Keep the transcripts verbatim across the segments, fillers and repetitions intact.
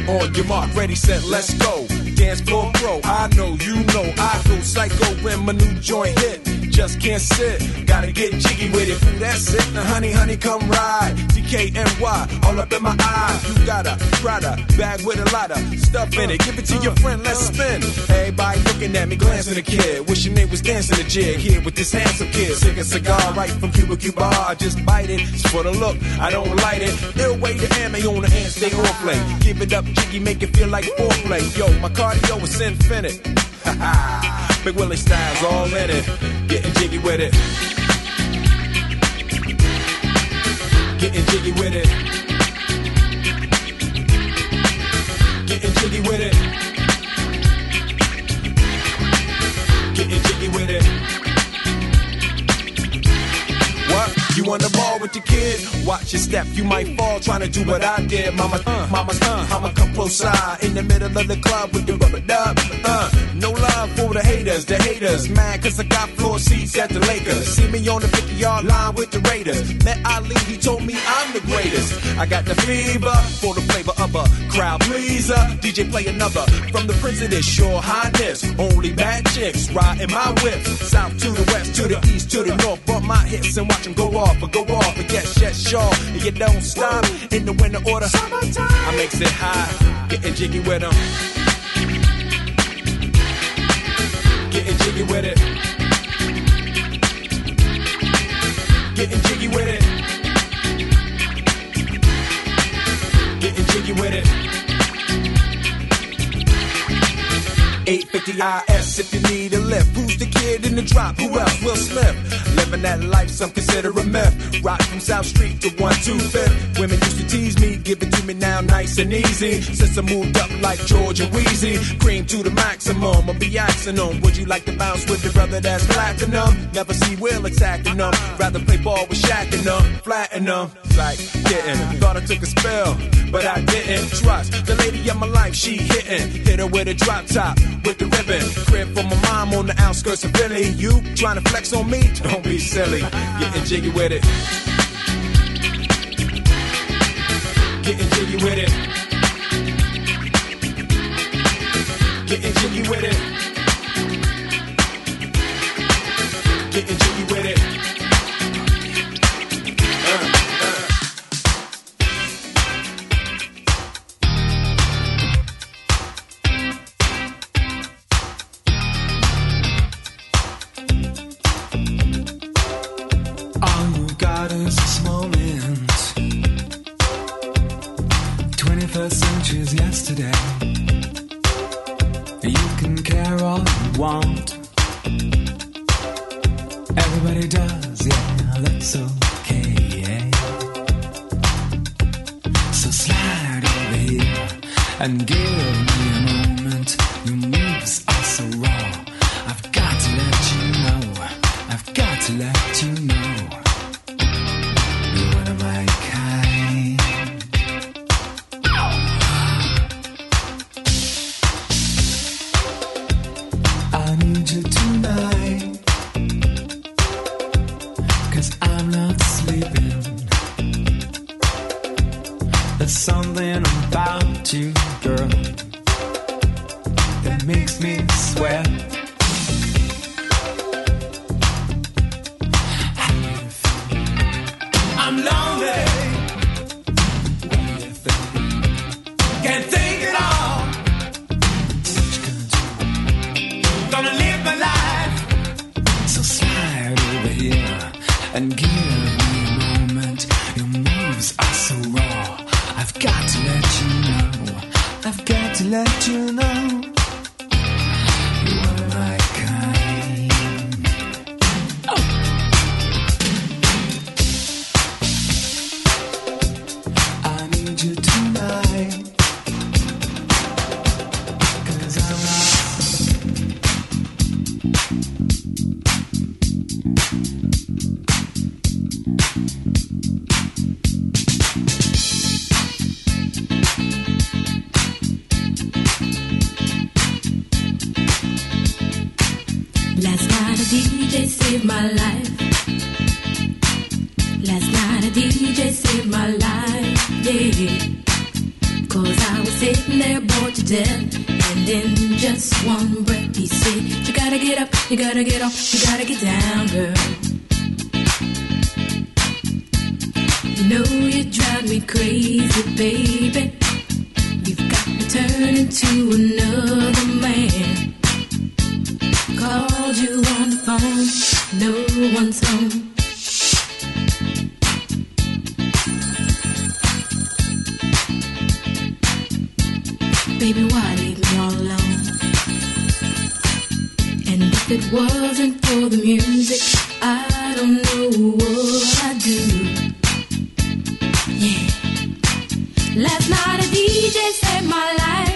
On your mark, ready, set, let's go. Dance floor pro, I know, you know, I go psycho when my new joint hit. Just can't sit, gotta get jiggy with it. Ooh, that's it, now honey, honey, come ride. D K N Y, all up in my eye. You got a Prada bag with a lot of stuff in it. Give it to your friend, let's spin. Everybody looking at me, glancing at the kid. Wishing they was dancing the jig here with this handsome kid. Sick a cigar right from Cuba Cuba. I just bite it, it's for the look, I don't light it. Ill way to ammo on the hand, stay on play. Give it up, jiggy, make it feel like foreplay. Yo, my cardio is infinite. Ha ha, Big Willie style's all in it. Getting jiggy with it. Getting jiggy with it. Getting jiggy with it. Getting jiggy with it. What? You on the ball with the kid? Watch your step, you might fall trying to do what I did. Mama, uh, mama, uh, I'ma come close side in the middle of the club with the rubber dub. Uh, no love for the haters, the haters. Mad cause I got floor seats at the Lakers. See me on the fifty yard line with the Raiders. Met Ali, he told me I'm the greatest. I got the fever for the flavor of a crowd pleaser. D J play another from the Prince of this Your Highness. Only bad chicks riding my whip. South to the west, to the east, to the north. Bump my hips and watch them go off. But go off and get shit sure. And you don't stop in the winter order. Summertime. I makes it high, getting jiggy with them. Getting jiggy with it. Getting jiggy with it. Getting jiggy with it. eight fifty I S if you need a lift. Who's the kid in the drop? Who else? Will Smith. Living that life, some consider a myth. Rock from South Street to one two fifth. Women used to tease me, give it to me now nice and easy. Since I moved up like George and Wheezy, cream to the maximum, I'll be axing them. Would you like to bounce with the brother that's platinum? Never see Will attacking them. Rather play ball with Shaq and them, flatten them. Like getting, thought I took a spell, but I didn't. Trust the lady of my life, she hitting. Hit her with a drop top, with the ribbon. Crib for my mom on the outskirts of Philly. You trying to flex on me? Don't be silly. Getting jiggy with it. Getting jiggy with it. Getting jiggy with it. Getting jiggy with it. Uh, uh. All you got is this moment. twenty-first century's yesterday. You can care all you want. Everybody does, yeah, that's okay. So slide over here and give me a moment. Your moves are so raw. I've got to let you know. I've got to let you know. You're one of my kind. I need you tonight, 'cause I'm not sleeping. There's something about you, girl, that makes me sweat. I'm lonely. Can't think it all. Gonna live my life. So slide over here and give me a moment. Your moves are so raw. I've got to let you know. I've got to let you know. You are my kind. Oh. I need you tonight, 'cause I'm Last night a D J saved my life. Last night a D J saved my life, yeah. 'Cause I I was sitting there bored to death, and in just one breath he said, you gotta get up, you gotta get off, you gotta get down, girl. You know you drive me crazy, baby. You've got me turning to another man. Called you on the phone, no one's home. Baby, why leave me all alone? And if it wasn't for the music, I don't know what I'd do. Yeah. Last night a D J saved my life.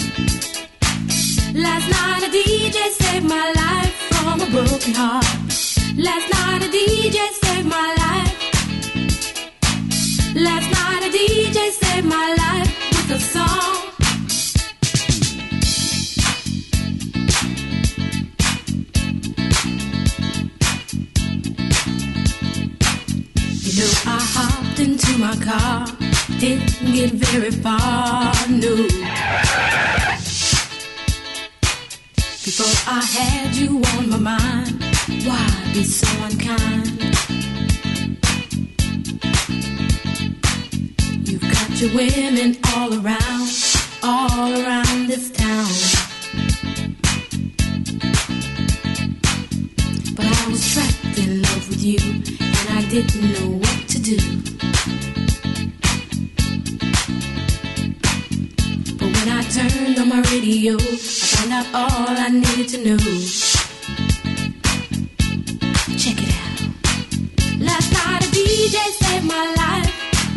Last night a D J saved my life from a broken heart. Last night a D J saved my life. Last night a D J saved my life with a song. You know I hopped into my car, didn't get very far, no. Before I had you on my mind, why be so unkind? You've got your women all around, all around this town. But I was trapped in love with you, and I didn't know what to do. But when I turned on my radio, I found out all I needed to know. Check it out. Last night a D J saved my life.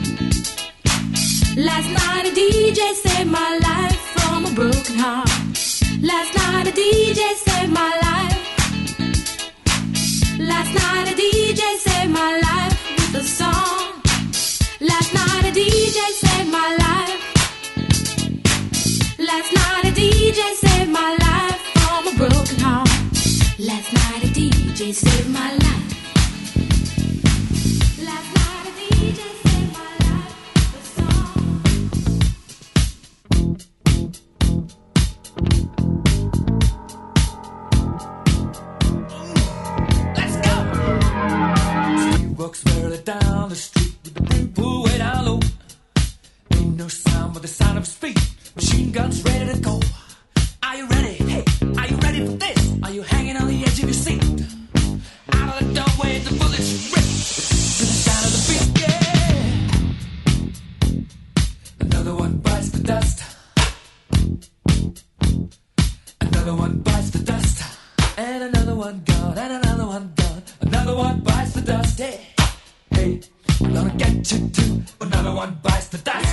Last night a D J saved my life from a broken heart. Last night a D J saved my life. Last night a D J saved my life with a song. Last night a D J saved my life. Last night a D J saved my life from a broken heart. Last night a D J saved my life. Last night a D J saved my life with a song. Let's go! She walks barely down the street with the brim pulled way down low. Ain't no sound but the sound of speed. Machine guns ready to go. Are you ready? Hey, are you ready for this? Are you hanging on the edge of your seat? Out of the doorway, the bullets rip to the sound of the beat. Yeah. Another one bites the dust. Another one bites the dust. And another one gone. And another one gone. Another one bites the dust. Hey, hey, I'm gonna get you too. Another one bites the dust.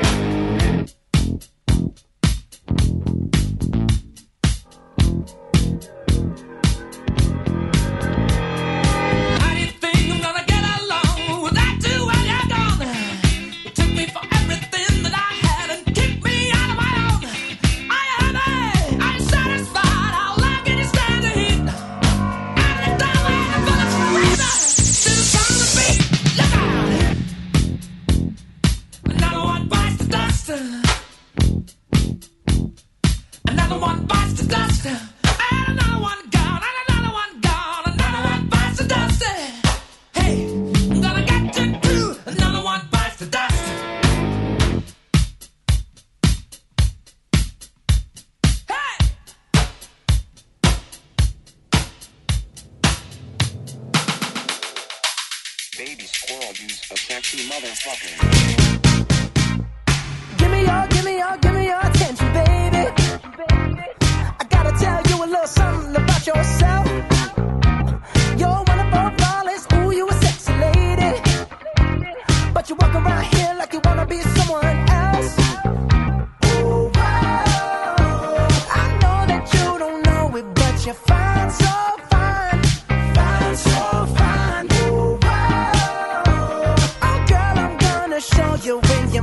Another one bites the dust. And another one gone. And another one gone. Another one bites the dust. Hey, I'm gonna get you too. Another one bites the dust. Hey! Baby squirrel, you's a sexy motherfucker. Give me your, give me your, give me your attention, baby. I gotta tell you a little something about yourself. You're wonderful, flawless, ooh, you a sexy lady. But you walk around here like you wanna be someone else. Ooh, wow. I know that you don't know it, but you're fine, so fine. Fine, so fine. Ooh, wow. Oh, girl, I'm gonna show you when you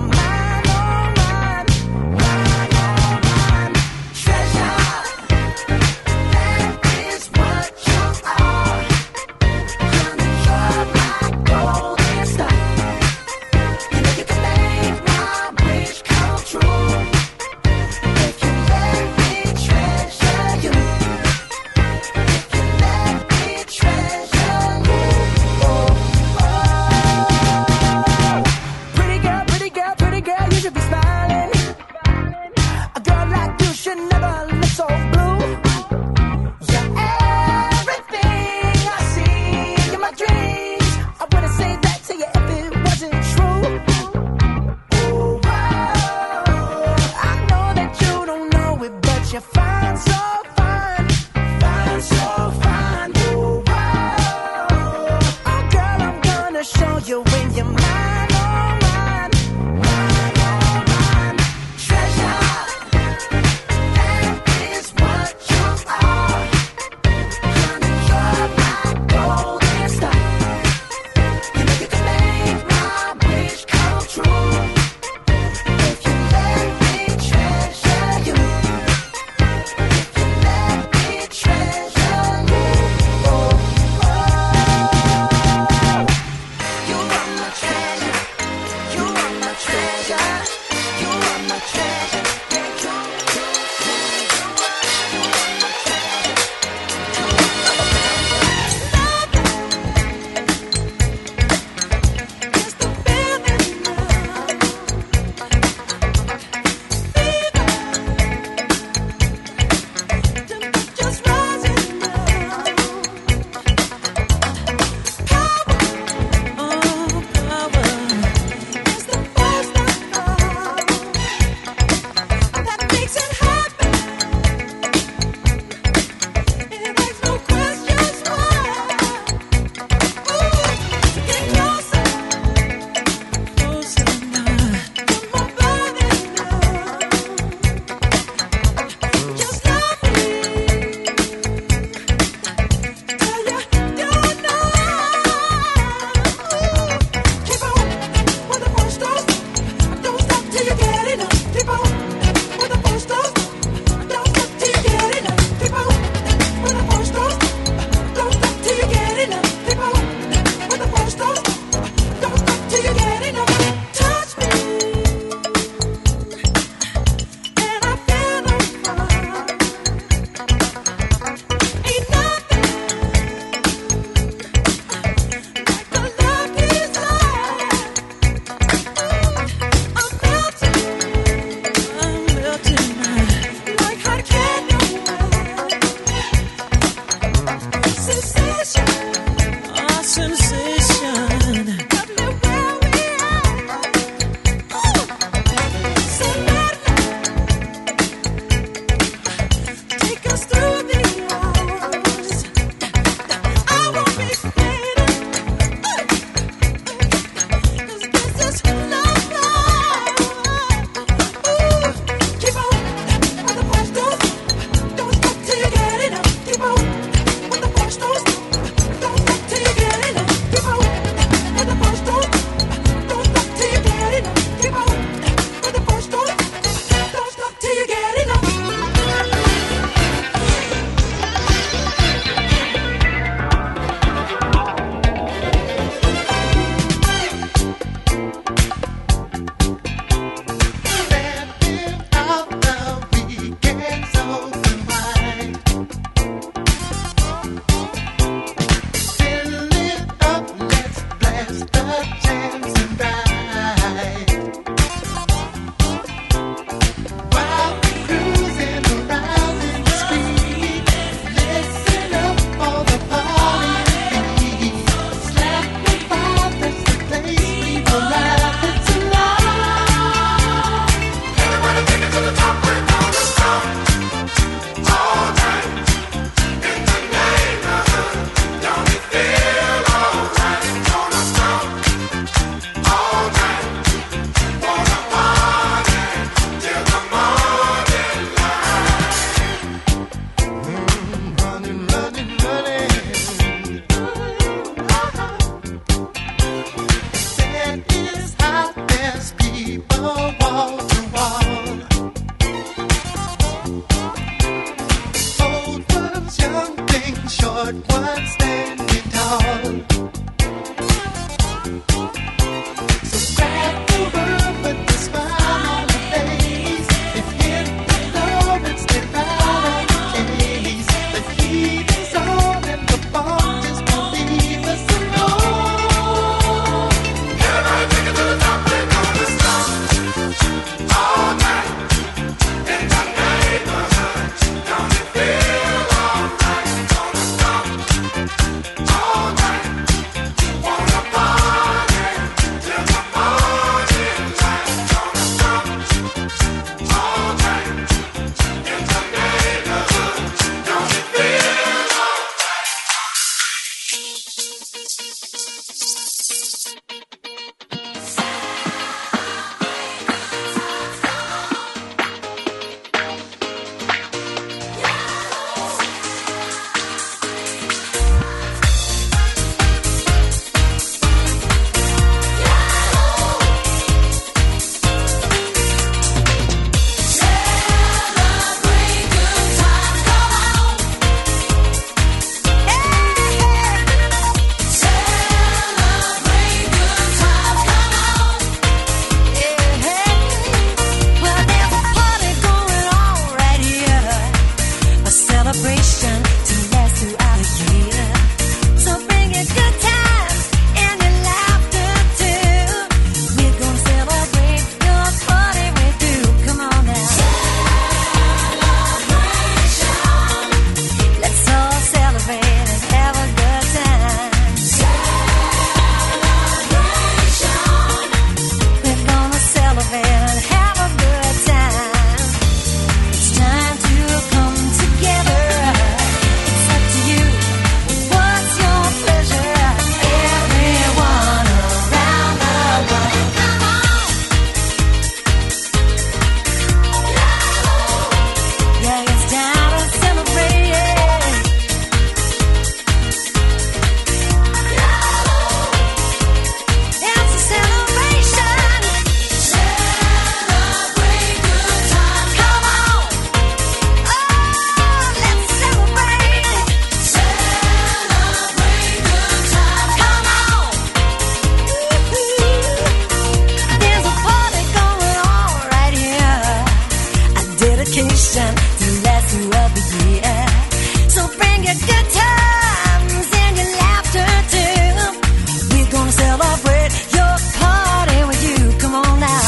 vacation to last throughout the year. So bring your good times and your laughter too. We're gonna celebrate your party with you. Come on now.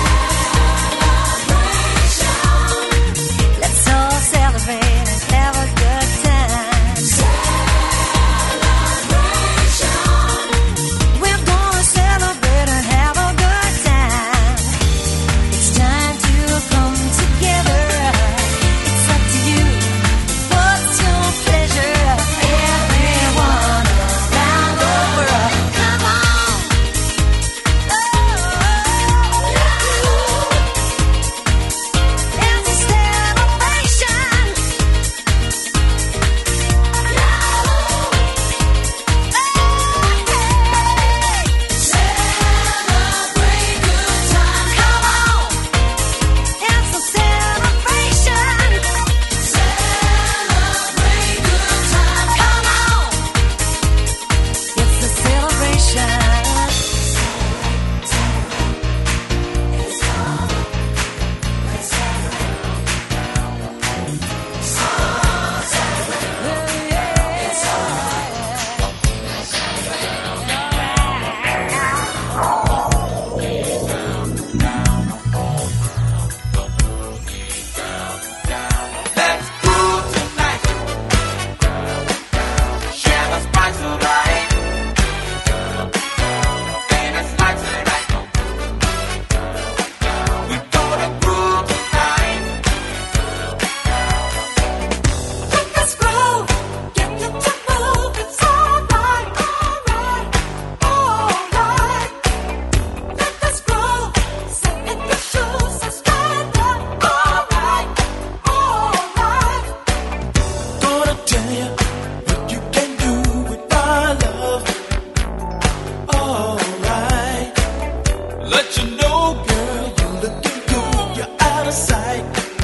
Celebration. Let's all celebrate and have a good time. Celebration. We're gonna celebrate and have a good time. It's time to come together. It's up to you. What's your pleasure? Everyone around the world, come on. Oh, it's a celebration. Celebrate good times. Come on. It's a celebration. Celebrate good times. Come on. It's a celebration. Let's groove tonight. Share the spice of life. And it's like tonight. We're gonna groove tonight. Let us groove. Get you to move. It's alright, alright, alright. Let us groove. Sit in your shoes and stand up. Alright, alright. Gonna tell you what you can do with my love. Alright. Let you know, girl, you're looking good. You're out of sight.